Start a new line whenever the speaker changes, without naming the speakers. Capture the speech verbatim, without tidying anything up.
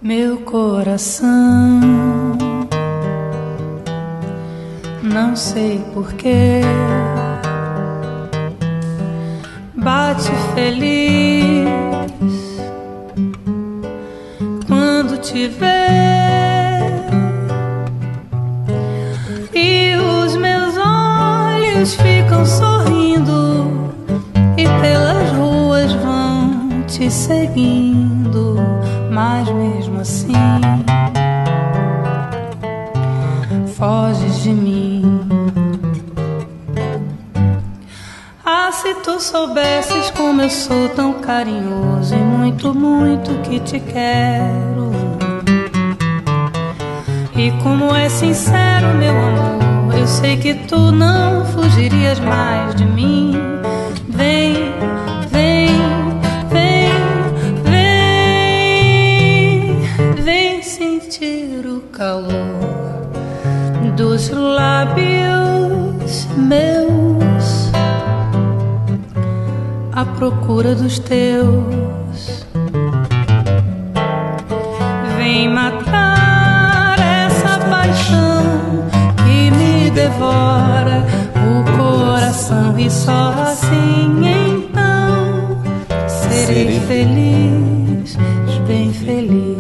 Meu coração, não sei porquê, bate feliz quando te vê, e os meus olhos ficam sorrindo e pelas ruas vão te seguindo, mas mesmo assim foges de mim. Ah, se tu soubesses como eu sou tão carinhoso e muito, muito que te quero, e como é sincero meu amor, eu sei que tu não fugirias mais de mim. Vem, vem, vem, vem, vem sentir o calor dos lábios meus à procura dos teus. Vem matar essa paixão que me devora o coração, e só assim então serei feliz, bem feliz.